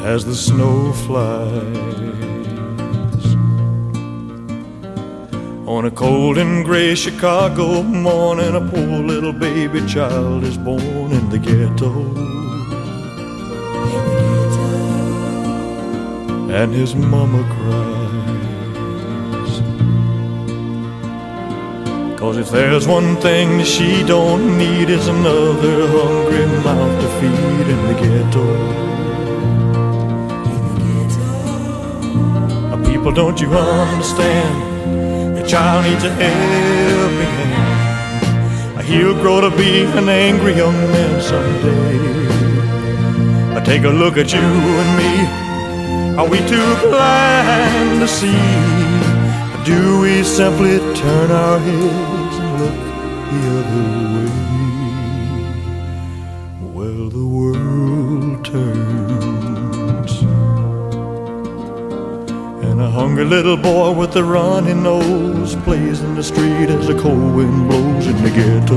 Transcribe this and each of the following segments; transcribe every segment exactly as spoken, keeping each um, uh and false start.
as the snow flies. On a cold and gray Chicago morning, a poor little baby child is born in the ghetto. And his mama cries, 'cause if there's one thing that she don't need, is another hungry mouth to feed in the ghetto. Now, people, don't you understand? The child needs a helping hand. He'll grow to be an angry young man someday. Take a look at you and me. Are we too blind to see? Or do we simply turn our heads and look the other way? Well, the world turns, and a hungry little boy with a runny nose plays in the street as the cold wind blows in the ghetto.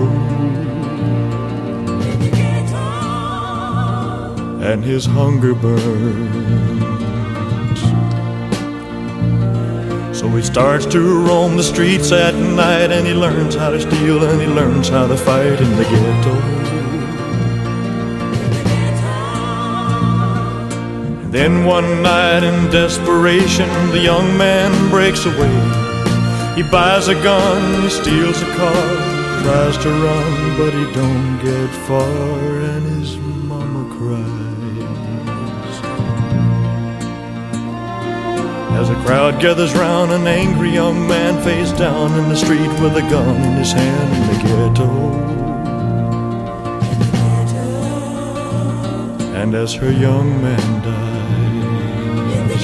And his hunger burns, so he starts to roam the streets at night, and he learns how to steal and he learns how to fight in the ghetto. And then one night in desperation, the young man breaks away. He buys a gun, he steals a car, tries to run, but he don't get far, and his mama cries. As a crowd gathers round, an angry young man face down in the street with a gun in his hand in the ghetto. And as her young man dies,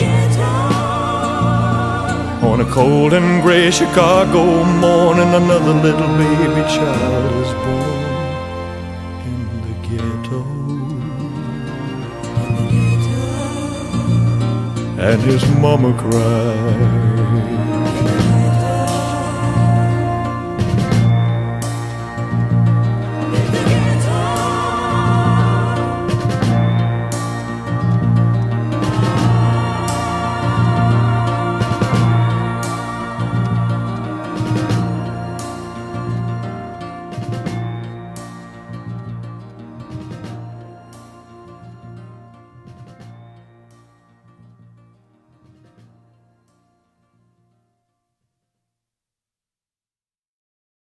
on a cold and gray Chicago morning, another little baby child is born in the ghetto. And his mama cried.